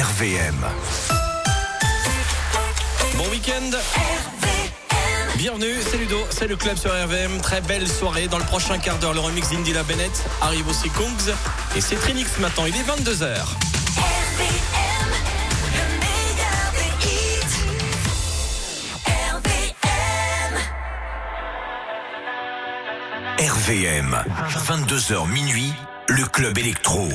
RVM. Bon week-end. Bienvenue, c'est Ludo, c'est le club sur RVM. Très belle soirée. Dans le prochain quart d'heure, le remix d'Indila Bennett arrive aussi Kongs. Et c'est Trinix maintenant, il est 22h. RVM, 22h minuit, le club électro.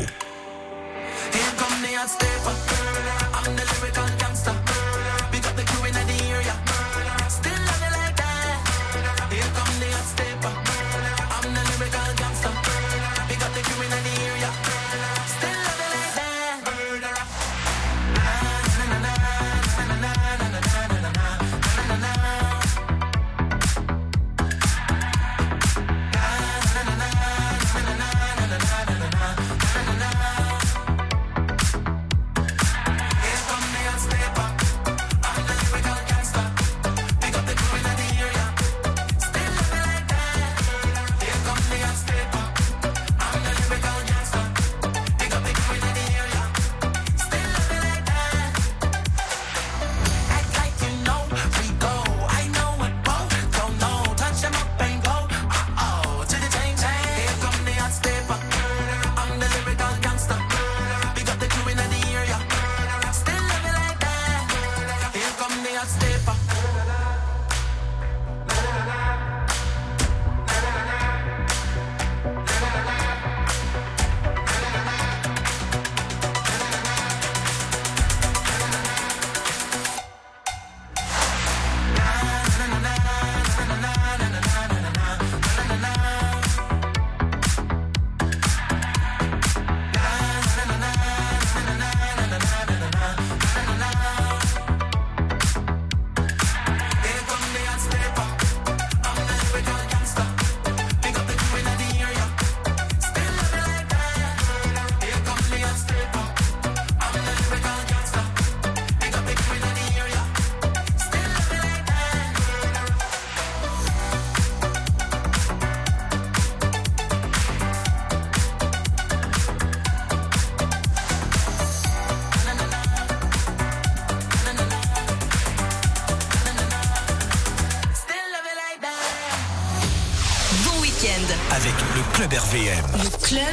Avec le club RVM. Le club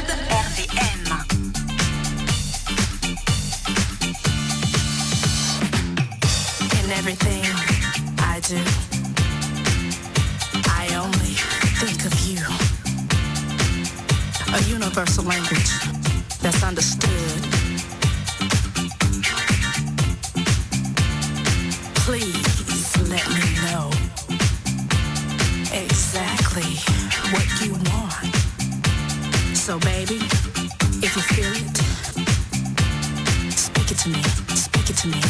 RVM. In everything I do, I only think of you. A universal language that's understood. Please let me know exactly what you want. So baby, if you feel it, speak it to me, speak it to me.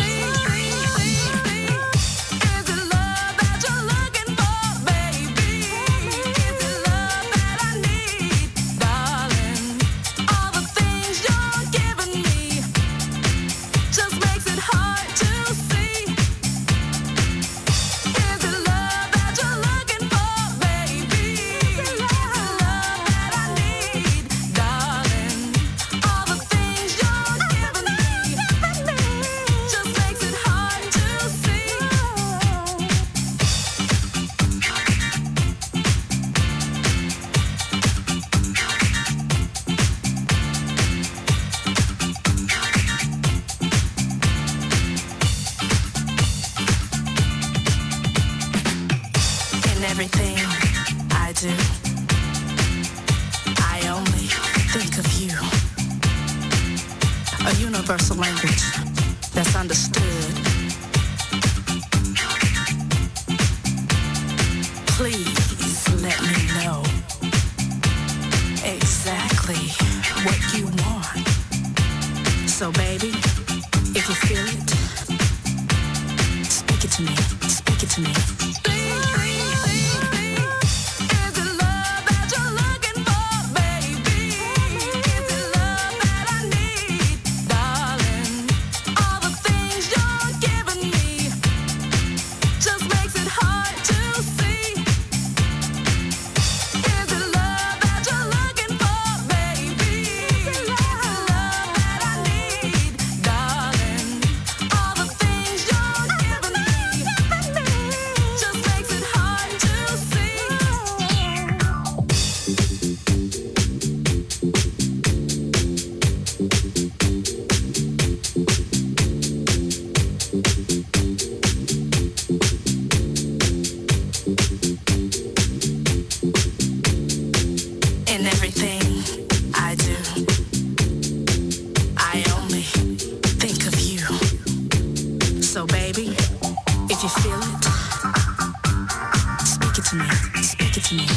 Everything I do, I only think of you. A universal language that's understood. Please let me know exactly what you want. So baby, if you feel it, speak it to me, speak it to me. If you feel it, speak it to me, speak it to me.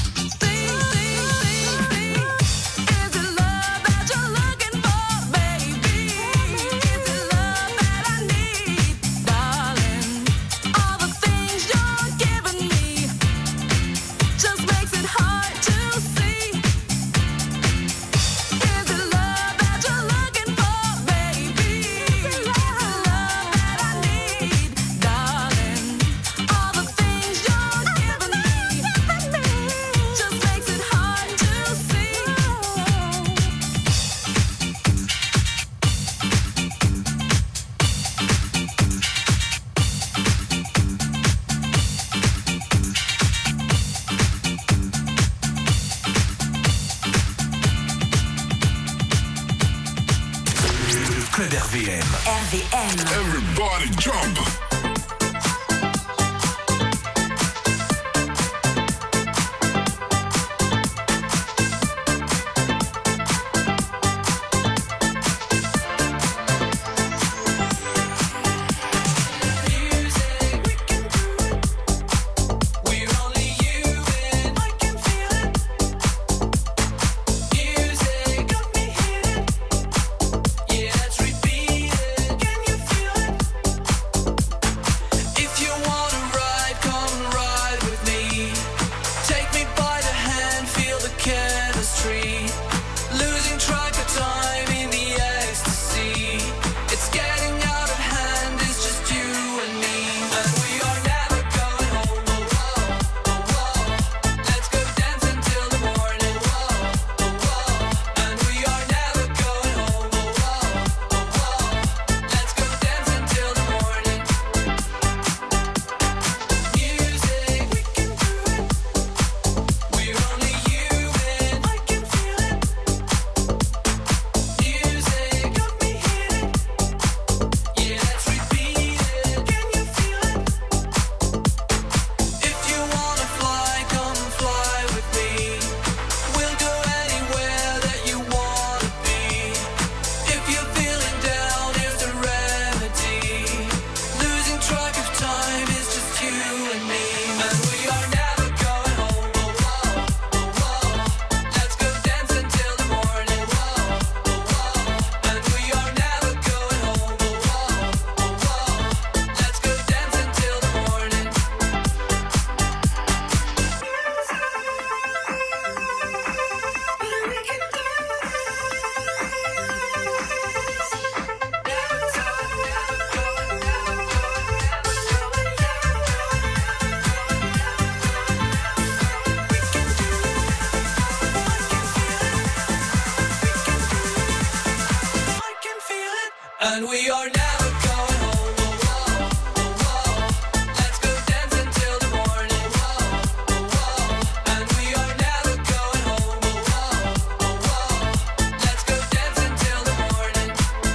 RVM. Everybody jump. And we are never going home. Let's go dancing till the morning. And we are never going home. Let's go dancing till the morning.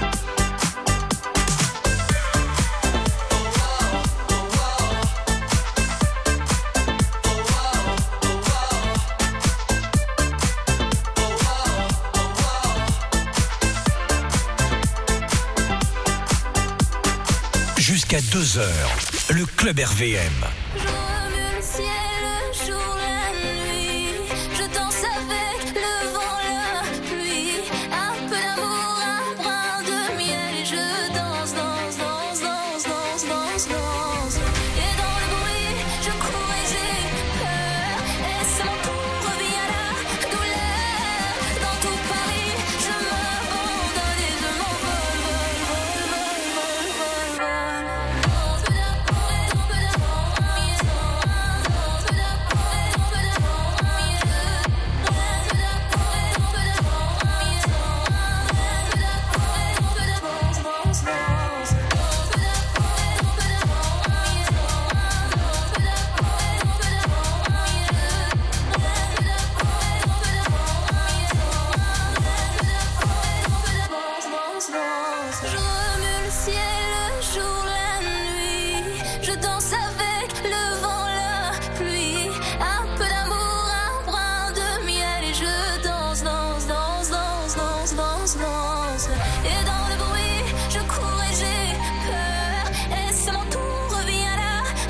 Jusqu'à 2h, le Club RVM. Je remue le ciel, le jour, la nuit. Je danse avec le vent, la pluie. Un peu d'amour, un brin de miel. Et je danse, danse, danse, danse, danse, danse, danse. Et dans le bruit, je cours et j'ai peur. Et c'est mon tour, revient la douleur. Dans tout Paris, je m'abandonne et je m'envole, vol, vol, vol, vol, vol, vol. Je remue le ciel, le jour, la nuit. Je danse avec le vent, la pluie. Un peu d'amour, un brin de miel. Et je danse, danse, danse, danse, danse, danse, danse. Et dans le bruit, je cours et j'ai peur. Et c'est mon tour, revient la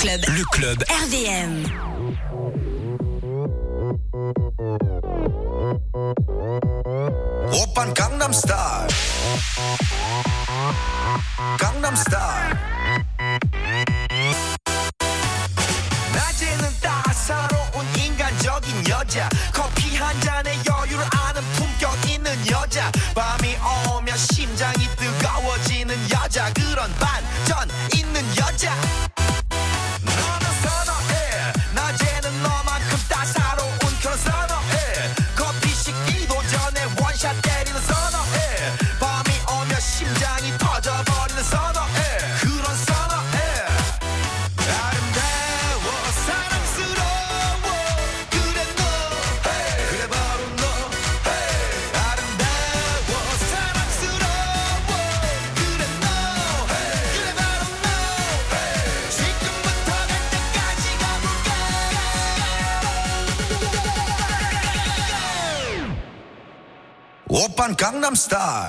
Le club RVM. 오빤 강남스타일 강남스타일 낮에는 따사로운 인간적인 여자 커피 한 잔에 여유를 아는 품격 있는 여자 밤이 오면 심장이 뜨거워지는 여자 그런 반전 있는 여자 너는 선호해 낮에는 너만큼 따사로운 그런 선호해 커피 식기도 전에 원샷 때리는 선호해 밤이 오면 심장이 터져버리는 선호해 그런 선호해 아름다워 사랑스러워 그래 너 그래 바로 너 아름다워 사랑스러워 그래 너 그래 바로 너 지금부터 갈 때까지 가볼까 오빤 강남스타일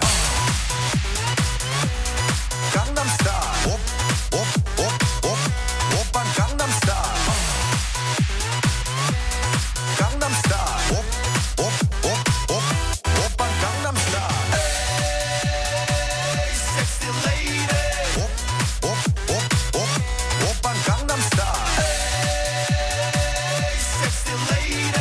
강남스타일 오빤 강남스타일 강남스타일 오빤 강남스타일 섹시 레이디 오빤 강남스타일 섹시 레이디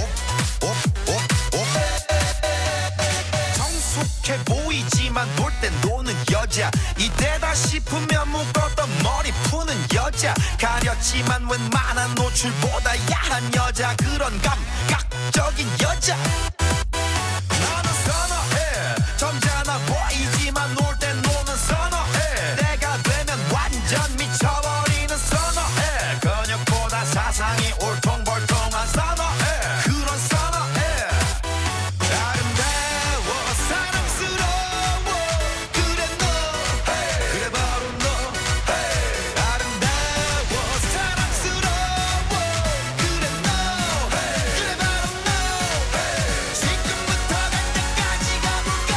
성숙해 보이지만 놀 땐 노는 여자 이때다 싶으면 묶었던 머리 푸는 여자 가렸지만 웬만한 노출보다 야한 여자 그런 감각적인 여자 나는 선호해 점잖아 보이지만 놀 땐 노는 선호해 내가 되면 완전 미쳐버리는 선호해 근육보다 사상이 울퉁불퉁한 선호해 그런 선호해 아름다워 사랑스러워 그래 너 그래 바로 너 아름다워 사랑스러워 그래 너 그래 바로 너 지금부터 갈 때까지 가볼까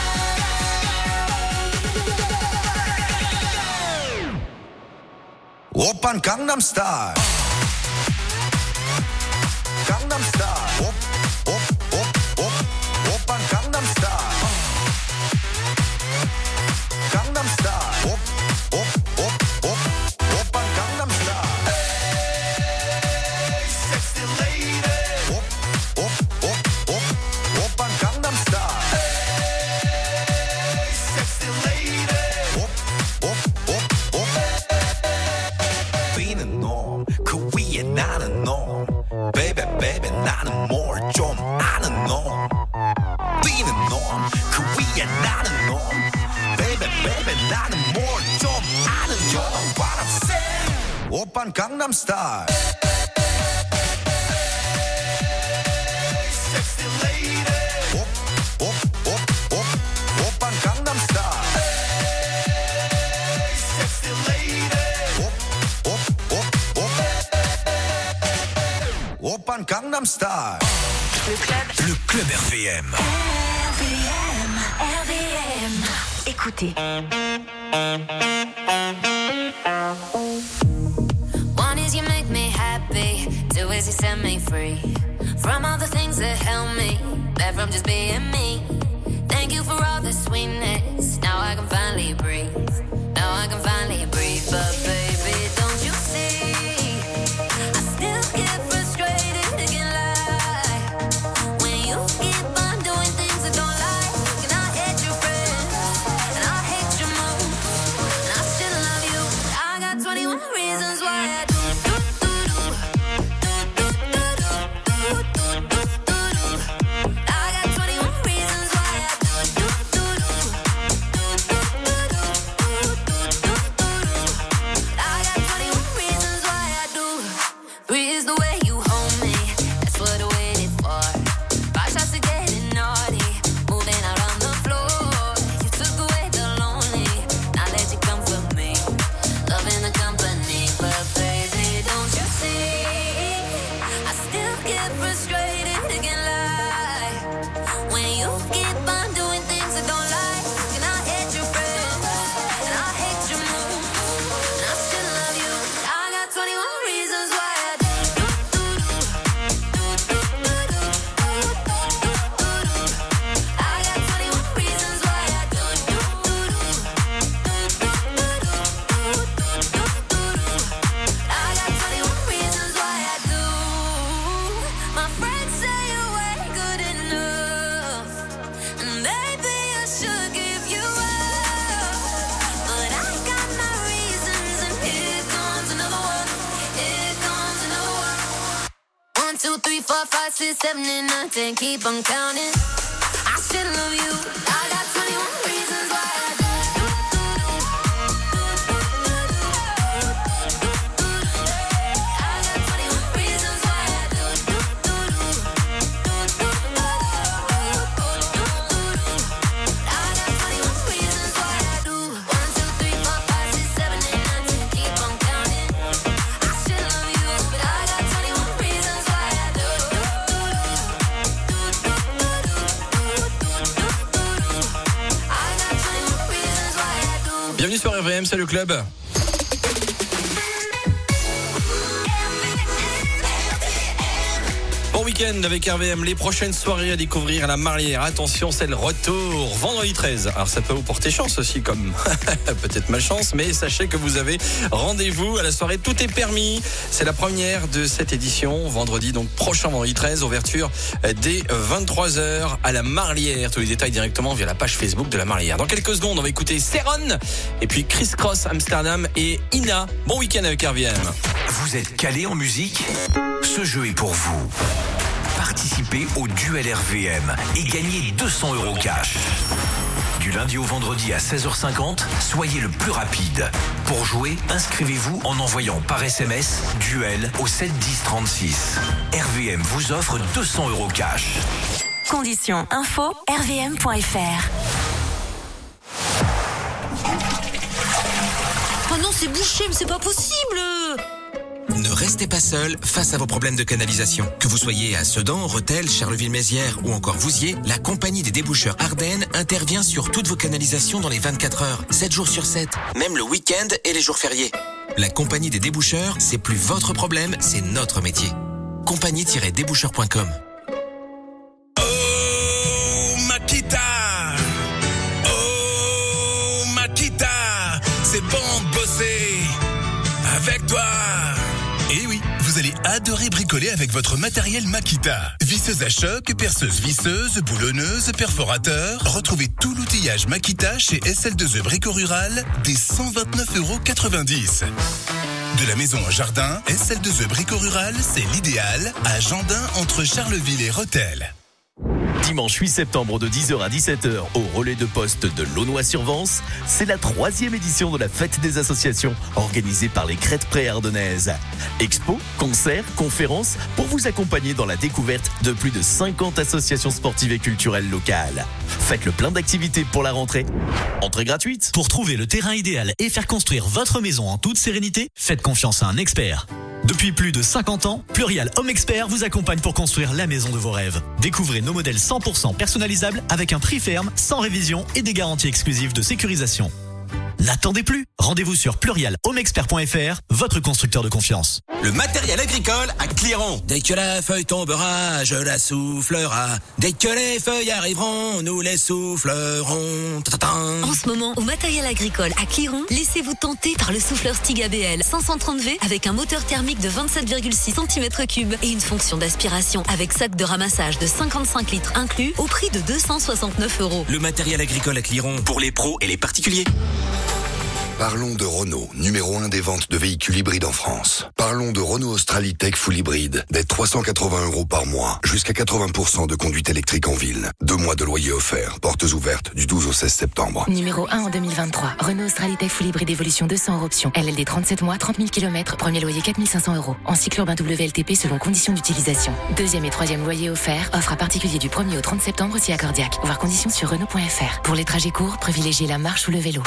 오빤 강남스타일 강남스타일 오빤 강남스타일 강남스타일 오빤 강남스타일 섹시 레이디 오빤 강남스타일 섹시 레이디 비는 놈그 위에 나는 놈 베이베 베이베 나는 뭘 좀 아는 놈 뛰는 놈 그 위에 나는 놈 베이베 베이베 나는 뭘 좀 아는 놈 What I'm saying 오빤 강남스타일 섹시 레이디 오빤 강남스타일 섹시 레이디 오빤 강남스타일 Le club RVM. RVM. Écoutez. One is you make me happy, two is you set me free from all the things that held me back from just being me. Thank you for all the sweetness. Now I can finally breathe. Now I can finally breathe. But baby, don't you see? I still get frustrated thinking like when you keep on doing things I don't like. And I hate your friends and I hate your moves and I still love you. I got 21 reasons why I do. I got 21 reasons why I do. I got 21 reasons why I do. Three is the way you hold me. That's what I waited for. 5 shots to getting naughty, moving out on the floor. You took away the lonely. Now let you come for me, loving the company, but baby. 4, 5, 6, 7, and 9, 10. Keep on counting. I still love you. I got 21 reasons why I do. I got 21 reasons why I do. I got 21 reasons why I do. 1, 2, 3, 4, 5, 6, 7, and 9, 10. Keep on counting. I still love you, but I got 21 reasons why I do. Bienvenue sur RVM, c'est le club. Bon week-end avec RVM, les prochaines soirées à découvrir à la Marlière. Attention, c'est le retour, vendredi 13. Alors ça peut vous porter chance aussi, comme peut-être malchance, mais sachez que vous avez rendez-vous à la soirée Tout est permis. C'est la première de cette édition, vendredi, donc prochain vendredi 13, ouverture dès 23h à la Marlière. Tous les détails directement via la page Facebook de la Marlière. Dans quelques secondes, on va écouter Céron, et puis Chris Cross Amsterdam et Ina. Bon week-end avec RVM. Vous êtes calé en musique ? Ce jeu est pour vous. Participez au duel RVM et gagnez 200 € cash. Du lundi au vendredi à 16h50, soyez le plus rapide. Pour jouer, inscrivez-vous en envoyant par SMS duel au 7 10 36. RVM vous offre 200 € cash. Conditions info rvm.fr. Oh non, c'est bouché, mais c'est pas possible. Ne restez pas seul face à vos problèmes de canalisation. Que vous soyez à Sedan, Rethel, Charleville-Mézières ou encore Vouziers, la compagnie des déboucheurs Ardennes intervient sur toutes vos canalisations dans les 24 heures, 7 jours sur 7, même le week-end et les jours fériés. La compagnie des déboucheurs, c'est plus votre problème, c'est notre métier. Compagnie-déboucheur.com. Oh, Makita! Oh, Makita! C'est bon de bosser avec toi! Et oui, vous allez adorer bricoler avec votre matériel Makita. Visseuse à choc, perceuse visseuse, boulonneuse, perforateur. Retrouvez tout l'outillage Makita chez SL2E Brico Rural dès 129,90 €. De la maison au jardin, SL2E Brico Rural, c'est l'idéal à Jandin entre Charleville et Rethel. Dimanche 8 septembre de 10h à 17h au relais de poste de Launois-sur-Vence, c'est la 3e édition de la fête des associations organisée par les Crêtes Pré-Ardennaises. Expo, concerts, conférences pour vous accompagner dans la découverte de plus de 50 associations sportives et culturelles locales. Faites le plein d'activités pour la rentrée. Entrée gratuite. Pour trouver le terrain idéal et faire construire votre maison en toute sérénité, faites confiance à un expert. Depuis plus de 50 ans, Plurial Home Expert vous accompagne pour construire la maison de vos rêves. Découvrez nos modèles 100% personnalisables avec un prix ferme, sans révision et des garanties exclusives de sécurisation. N'attendez plus. Rendez-vous sur plurialhomexpert.fr, votre constructeur de confiance. Le matériel agricole à Cléron. Dès que la feuille tombera, je la soufflera. Dès que les feuilles arriveront, nous les soufflerons. Ta-ta-ta. En ce moment, au matériel agricole à Cléron, laissez-vous tenter par le souffleur Stig ABL 530V avec un moteur thermique de 27,6 cm3 et une fonction d'aspiration avec sac de ramassage de 55 litres inclus au prix de 269 €. Le matériel agricole à Cléron pour les pros et les particuliers. Parlons de Renault, numéro 1 des ventes de véhicules hybrides en France. Parlons de Renault Australie Tech Full Hybride, dès 380 € par mois, jusqu'à 80% de conduite électrique en ville. 2 mois de loyer offert, portes ouvertes du 12 au 16 septembre. Numéro 1 en 2023, Renault Australie Tech Full Hybride Évolution 200 € option. LLD 37 mois, 30 000 km, premier loyer 4 500 €. En cycle urbain WLTP selon conditions d'utilisation. 2e et 3e loyer offert, offre à particulier du 1er au 30 septembre si accordiaque. Voir conditions sur Renault.fr. Pour les trajets courts, privilégiez la marche ou le vélo.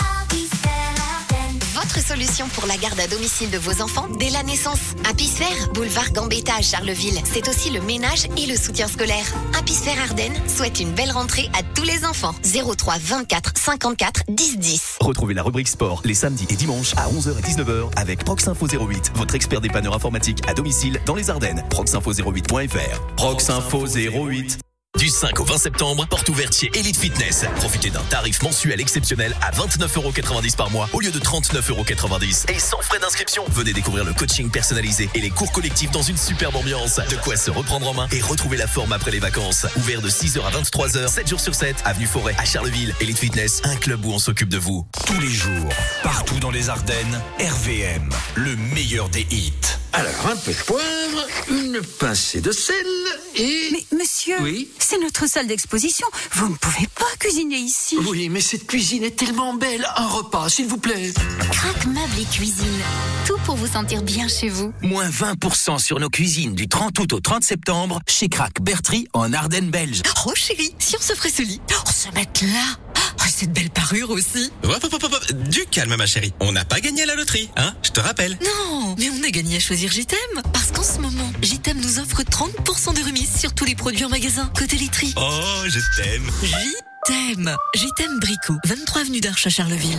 Votre solution pour la garde à domicile de vos enfants dès la naissance. Impisphère, boulevard Gambetta à Charleville. C'est aussi le ménage et le soutien scolaire. Impisphère Ardennes souhaite une belle rentrée à tous les enfants. 03 24 54 10 10. Retrouvez la rubrique sport les samedis et dimanches à 11h et 19h avec Proxinfo 08, votre expert dépanneur informatique à domicile dans les Ardennes. Proxinfo08.fr. Proxinfo 08. Du 5 au 20 septembre, porte ouverte chez Elite Fitness. Profitez d'un tarif mensuel exceptionnel à 29,90 € par mois au lieu de 39,90 € et sans frais d'inscription. Venez découvrir le coaching personnalisé et les cours collectifs dans une superbe ambiance. De quoi se reprendre en main et retrouver la forme après les vacances. Ouvert de 6h à 23h, 7 jours sur 7, avenue Forêt à Charleville. Elite Fitness, un club où on s'occupe de vous. Tous les jours, partout dans les Ardennes, RVM, le meilleur des hits. Alors, un peu de poivre, une pincée de sel et... Mais monsieur, Oui. c'est notre salle d'exposition. Vous ne pouvez pas cuisiner ici. Oui, mais cette cuisine est tellement belle. Un repas, s'il vous plaît. Crac Meubles et Cuisine. Tout pour vous sentir bien chez vous. Moins 20% sur nos cuisines du 30 août au 30 septembre chez Crac Bertry en Ardennes belge. Oh chérie, si on se ferait ce lit, on se mettre là. Oh, cette belle parure aussi. Hop, hop, hop, hop. Du calme, ma chérie. On n'a pas gagné à la loterie, hein? Je te rappelle. Non, mais on a gagné à choisir JTM. Parce qu'en ce moment, JTM nous offre 30% de remise sur tous les produits en magasin. Côté literie. Oh, je t'aime. JTM. JTM Brico. 23 avenue d'Arche à Charleville.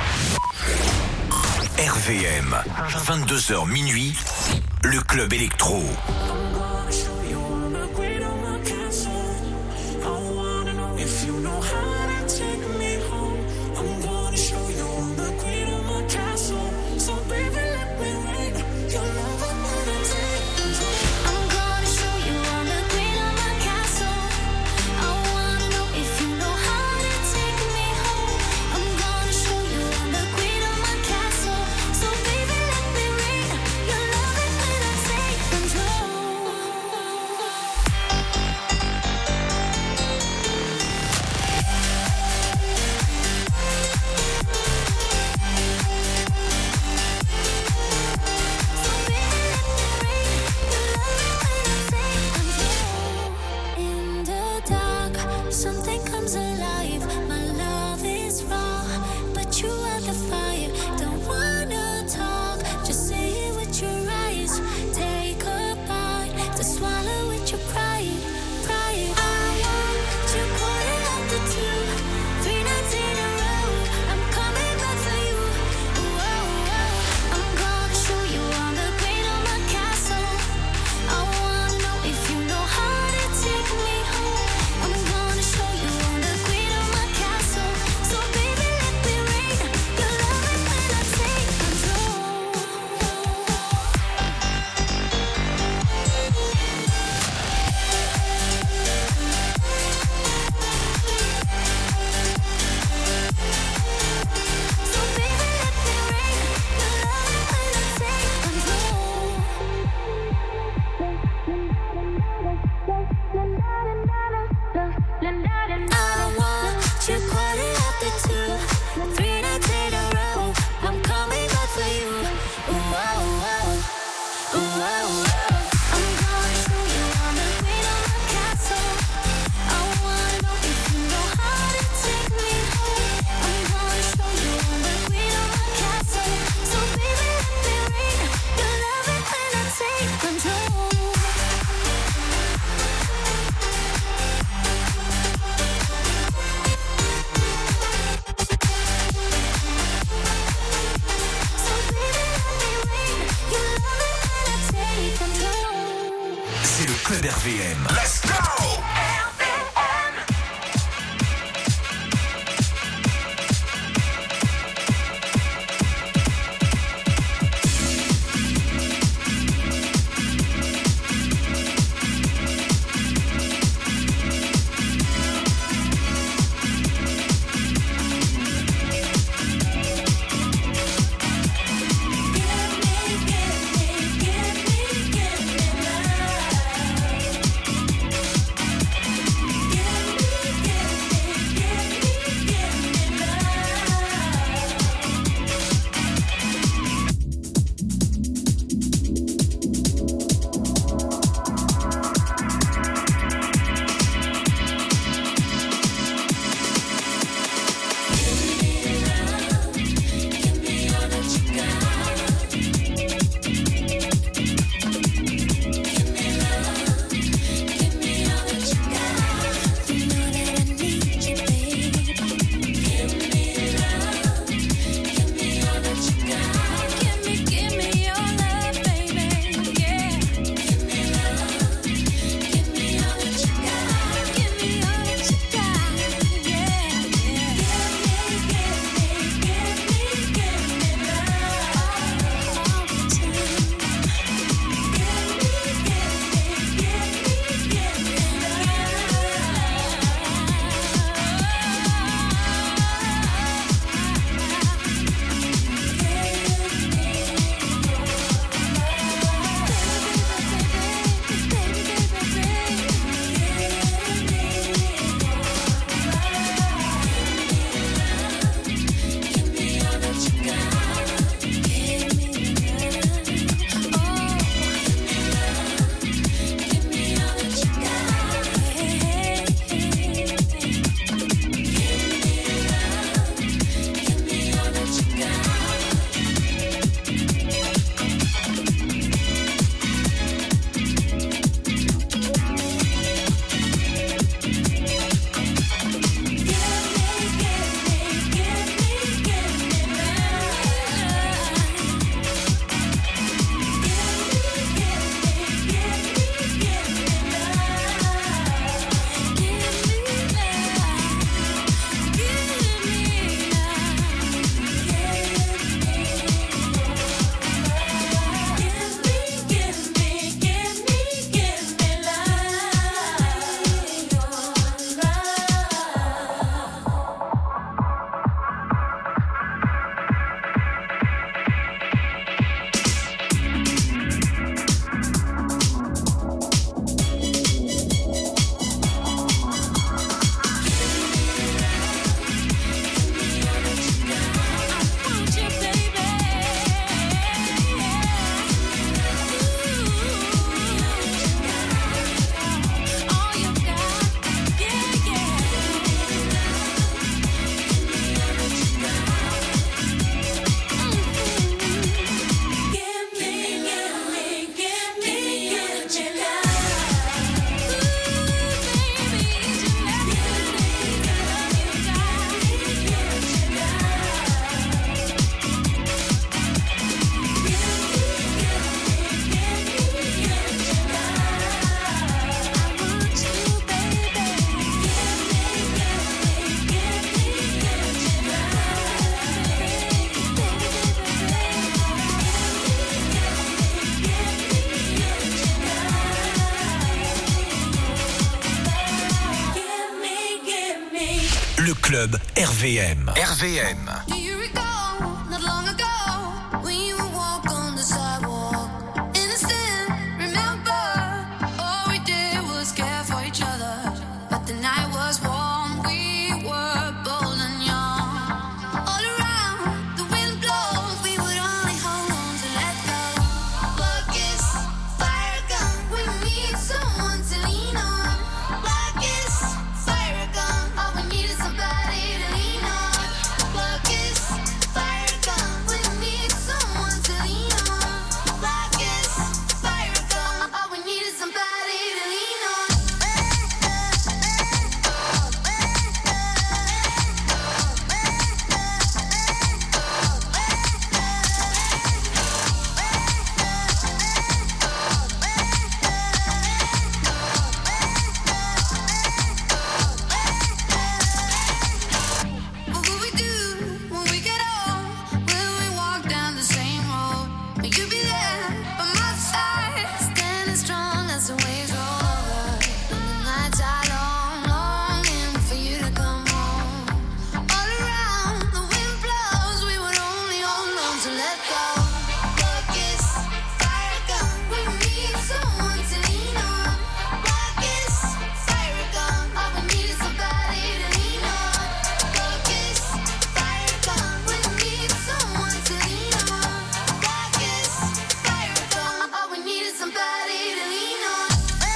RVM, 22h minuit, le club électro. C'est le club RVM. Let's go! club RVM. RVM. Do you recall, not long ago, we would walk on the sidewalk? Innocent, remember, all we did was care for each other. But the night was warm, we were bold and young. All around, the wind blows, we would only hold on to let go. Black is fire gun, we need someone to lean on. Black is fire gun, all we need is somebody to lean on. Black is fire gun, we need someone to lean on. Black is fire gun, all we need is somebody to lean on. What will we do when we get old? Will we walk down the same road? Will you be there by my side, standing strong as the waves roll over? And the nights are long, longing for you to come home. All around, the wind blows, we would only hold on to let go. Black is fire gun, we need someone to lean on. Black is fire gun, all we need is somebody to lean on. Black is fire gun, we need someone to lean on. Black is fire gun, all we need is somebody to lean on.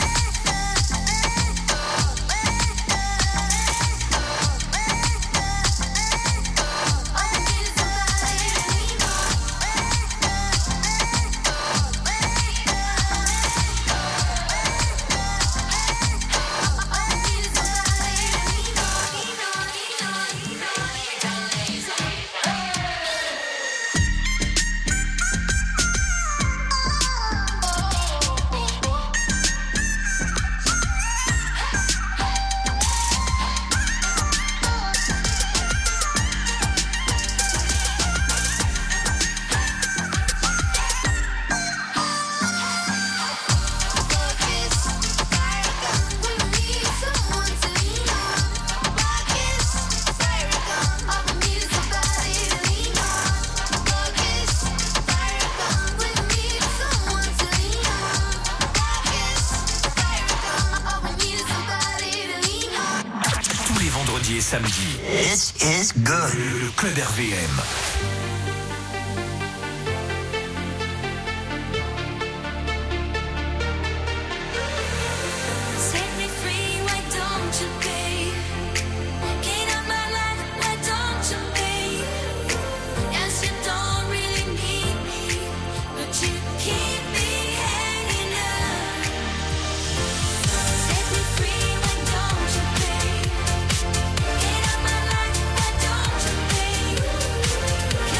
Tous les vendredis et samedis. This is good. Le club RVM. Set me free, why don't you, babe? Get out my life, why don't you, babe? Yes, you don't really need me, but you keep me hanging up. Set me free, why don't you, babe? Get out my life, why don't you, babe?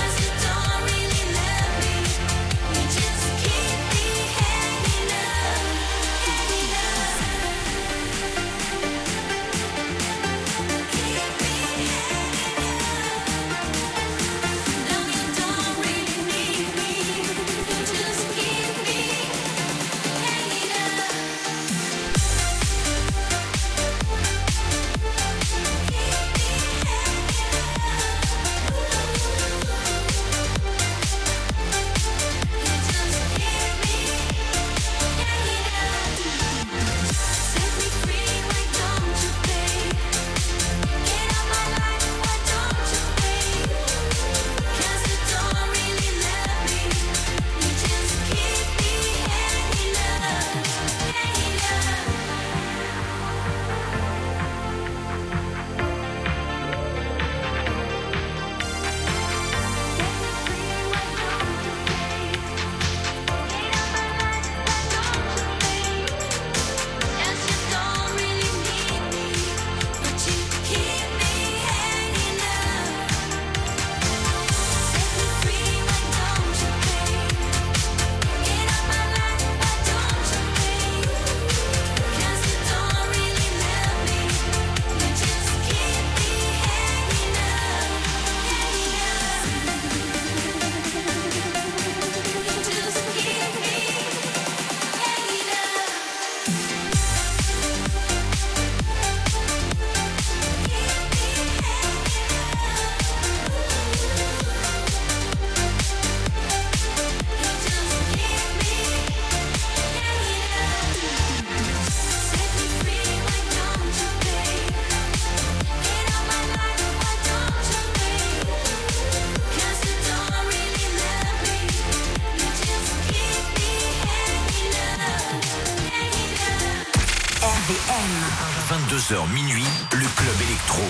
11h minuit, le club électro.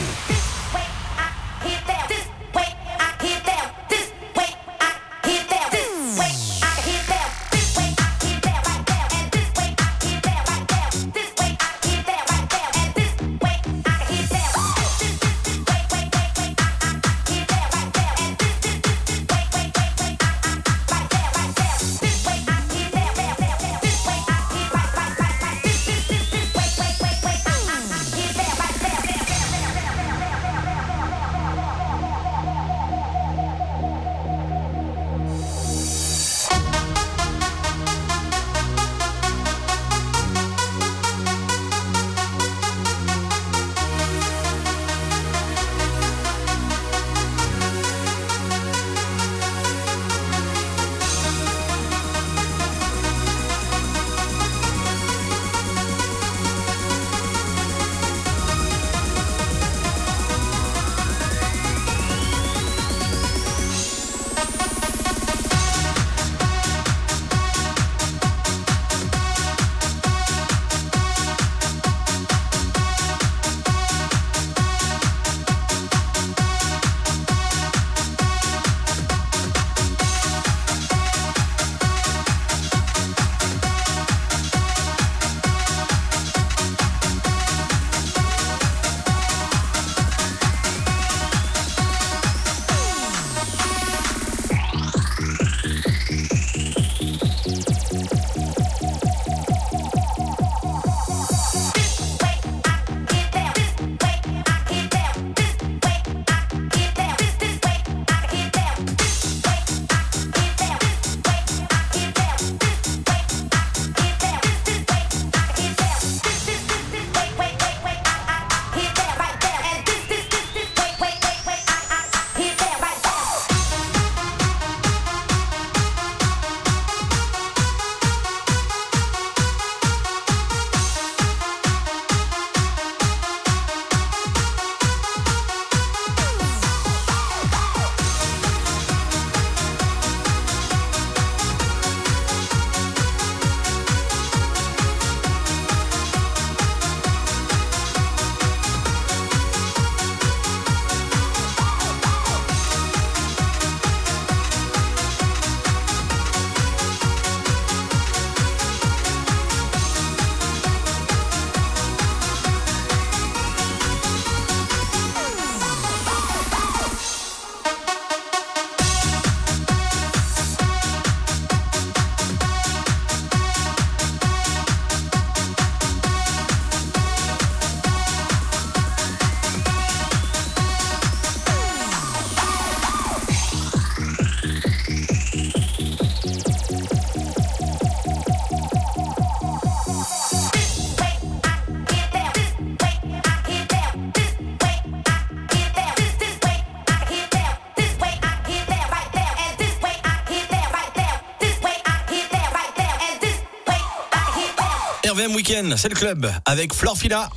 RVM Week-end, c'est le club avec Florfila.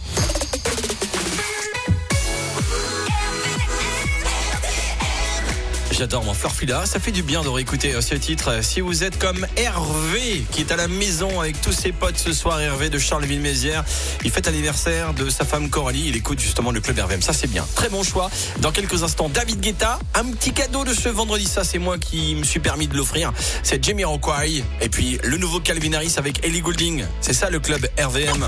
J'adore mon Florfila, ça fait du bien de réécouter ce titre. Si vous êtes comme Hervé qui est à la maison avec tous ses potes ce soir, Hervé de Charleville-Mézières, il fête l'anniversaire de sa femme Coralie, il écoute justement le club RVM, ça c'est bien, très bon choix. Dans quelques instants, David Guetta, un petit cadeau de ce vendredi, ça c'est moi qui me suis permis de l'offrir, c'est Jamiroquai et puis le nouveau Calvin Harris avec Ellie Goulding, c'est ça le club RVM.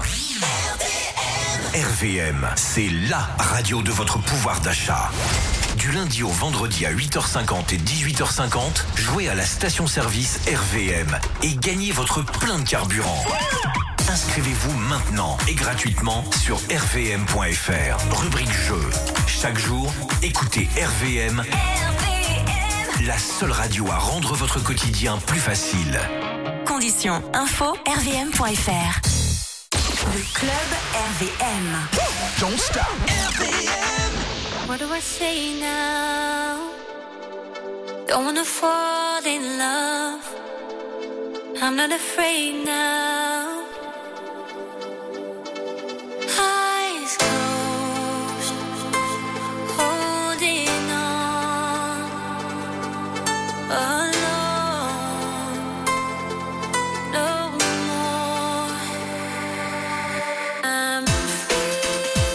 RVM, c'est la radio de votre pouvoir d'achat. Du lundi au vendredi à 8h50 et 18h50, jouez à la station-service RVM et gagnez votre plein de carburant. Inscrivez-vous maintenant et gratuitement sur rvm.fr. Rubrique jeu. Chaque jour, écoutez RVM, la seule radio à rendre votre quotidien plus facile. Conditions info rvm.fr. Le club RVM. Don't stop. What do I say now? Don't wanna fall in love. I'm not afraid now. Eyes closed, holding on. Alone, no more. I'm free.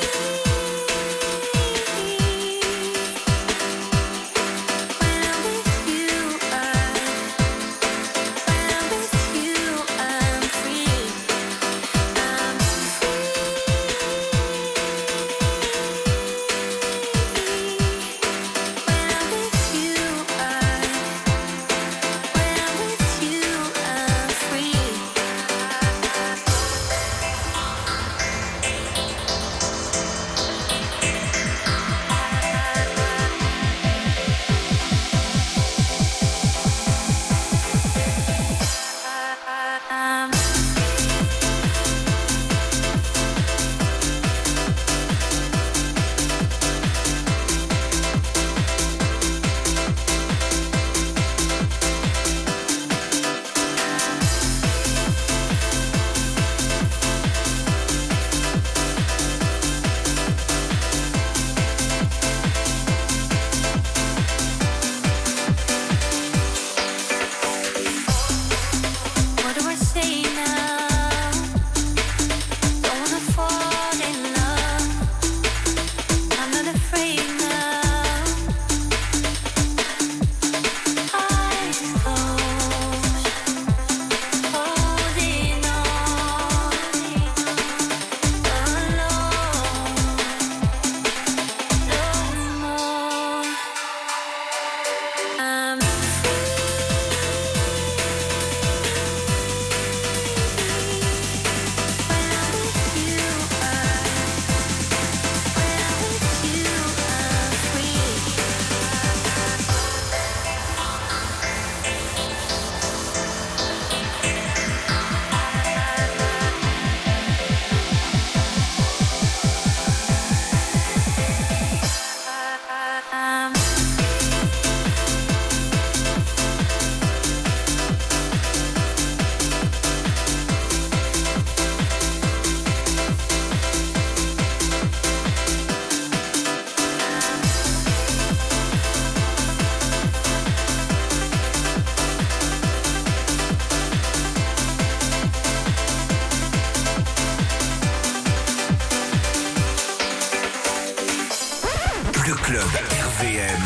RVM.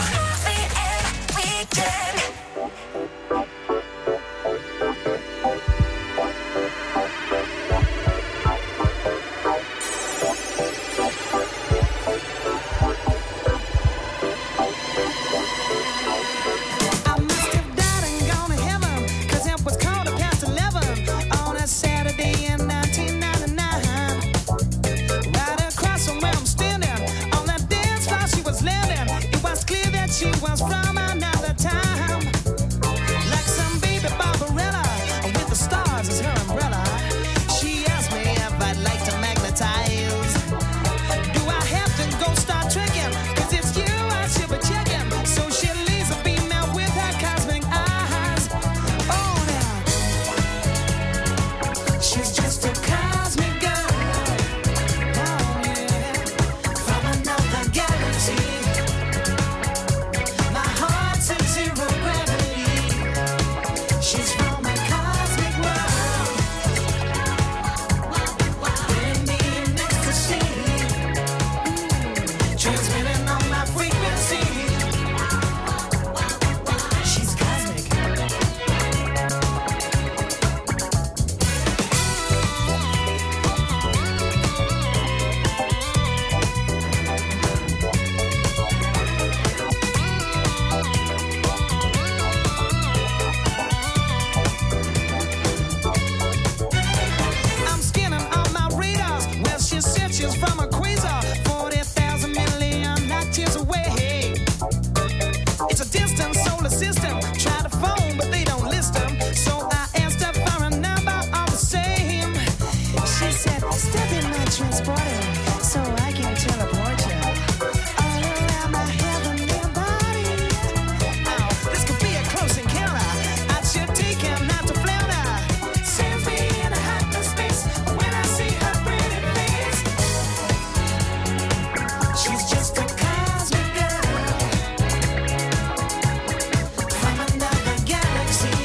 She was from another time, like some baby Barbarella with the stars as her umbrella. She asked me if I'd like to magnetize. Do I have to go start tricking? 'Cause it's you I should be checking. So she leaves a beam out with her cosmic eyes. Oh, now she's just a cosmic girl. Oh, yeah, from another galaxy. From a quasar, 40,000 million light years away. It's a distant solar system. Try to phone, but they don't list them. So I asked her for a number all the same. She said, step in my transporter so I can teleport you all around my heavenly body. Oh, this could be a close encounter. I should take him not to flounder. Sends me in a hyperspace when I see her pretty face. She's just a cosmic girl from another galaxy.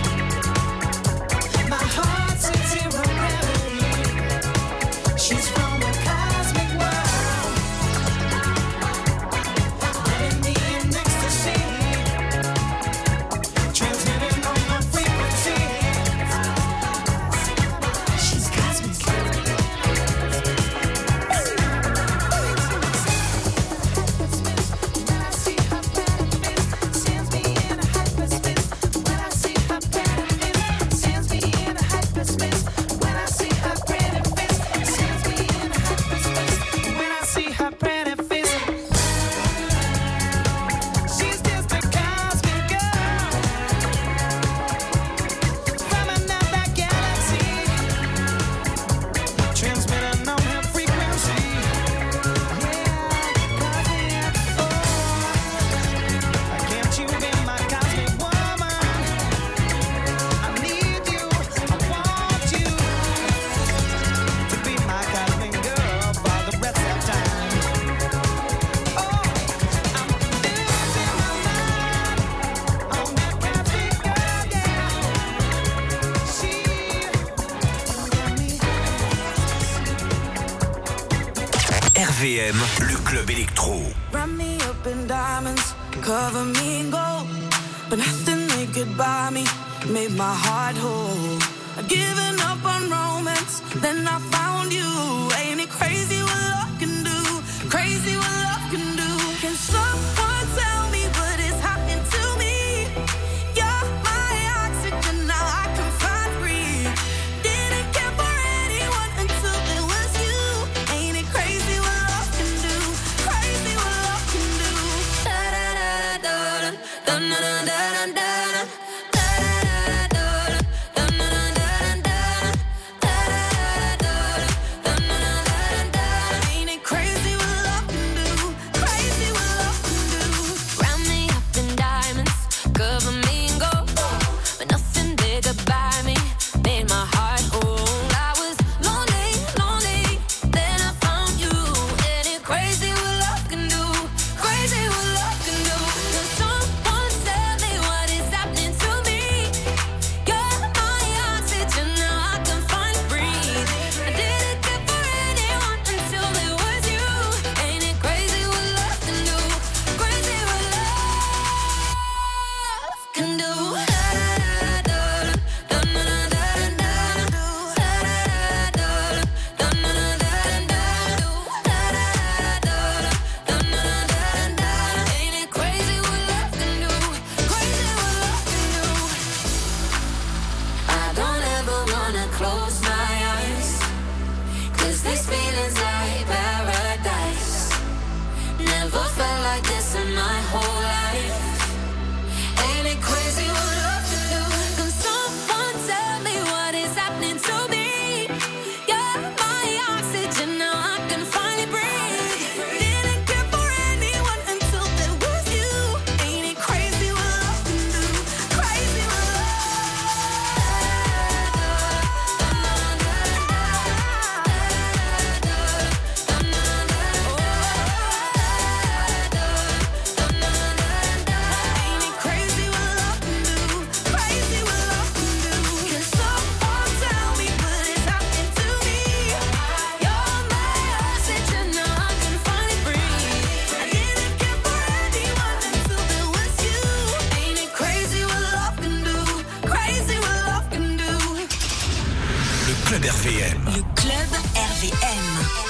My heart's in zero gravity. She's from a cosmic world, living me in ecstasy, transmitting on my frequency. She's cosmic. Transmitting on her frequency. Can't you be my cosmic woman? I need you, I want you to be my cosmic girl for the rest of time. Oh, I'm losing my mind on that cosmic girl, yeah. She got me. RVM, le club électro. Wrap me up in diamonds, cover me in gold, but nothing they could buy me made my heart whole. I'd given up on romance, then I found you. Ain't it crazy what love can do? Crazy what love can do. Can someone tell me what is happening to me? You're my oxygen, now I can find free. Didn't care for anyone until it was you. Ain't it crazy what love can do? Crazy what love can do. Da da da da da da da da da da. RVM. Le club RVM.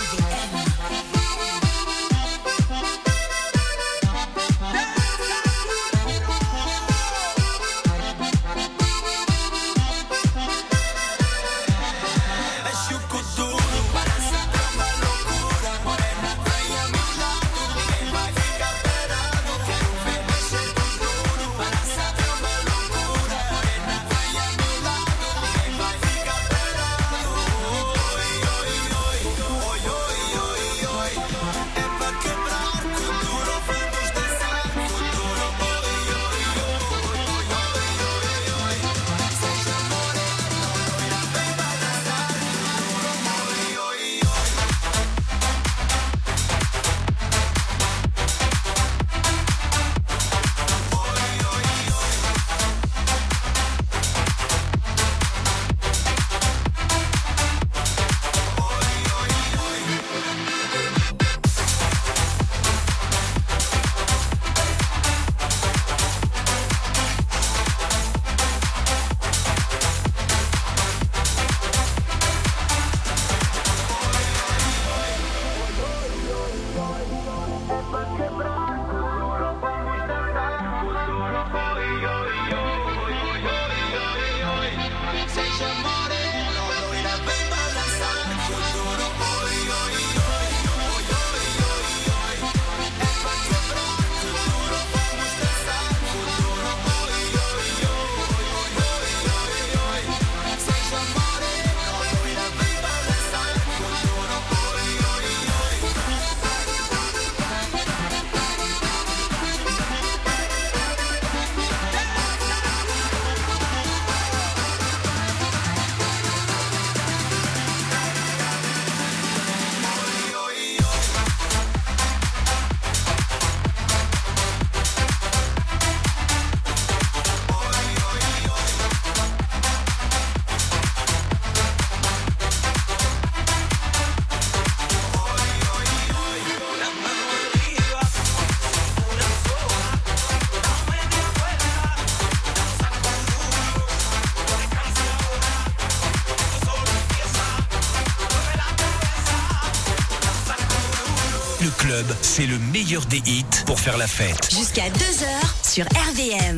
Le club, c'est le meilleur des hits pour faire la fête. Jusqu'à 2h sur RVM.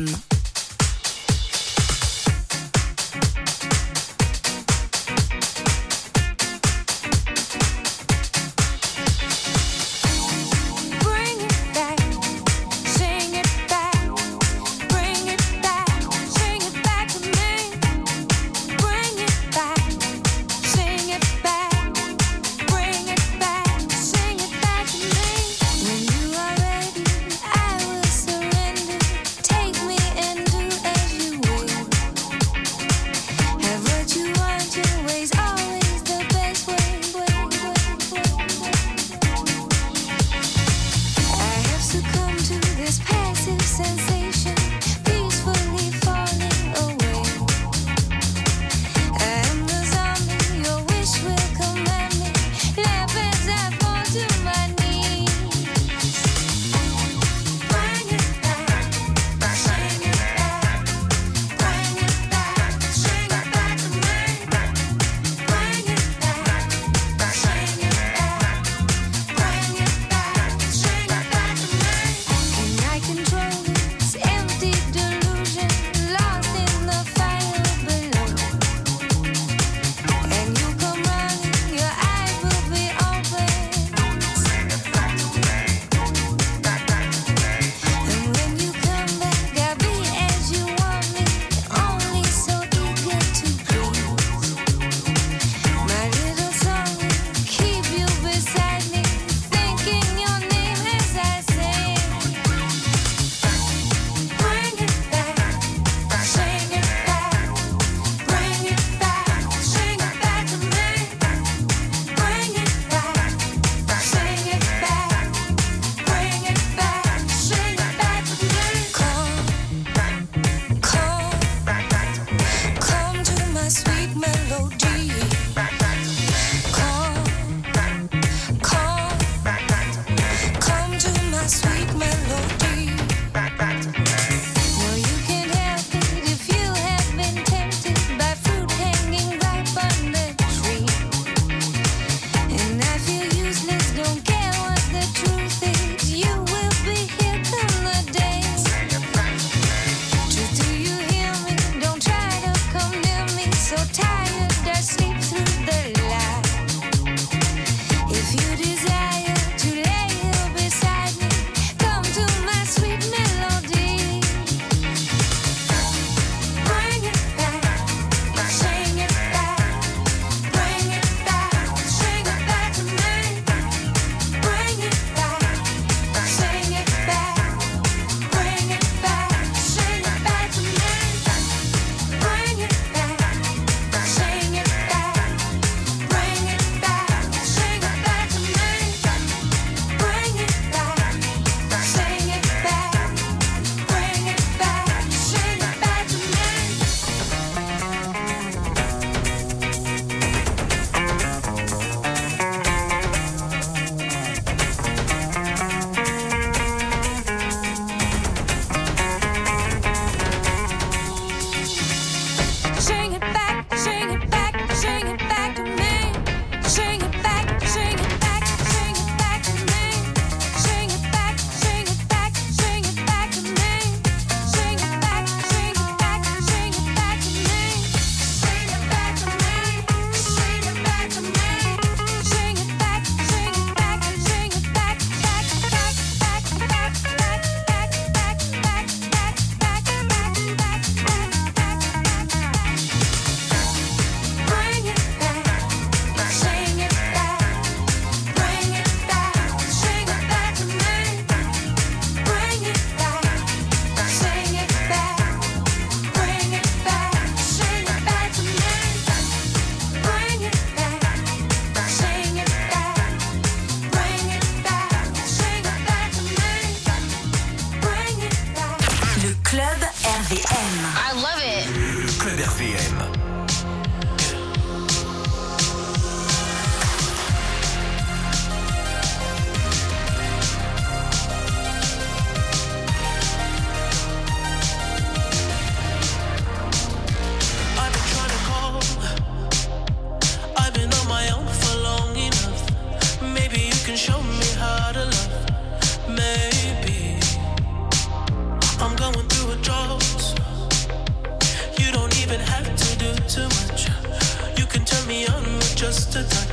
When you are ready, I will surrender. Take me in Just a touch.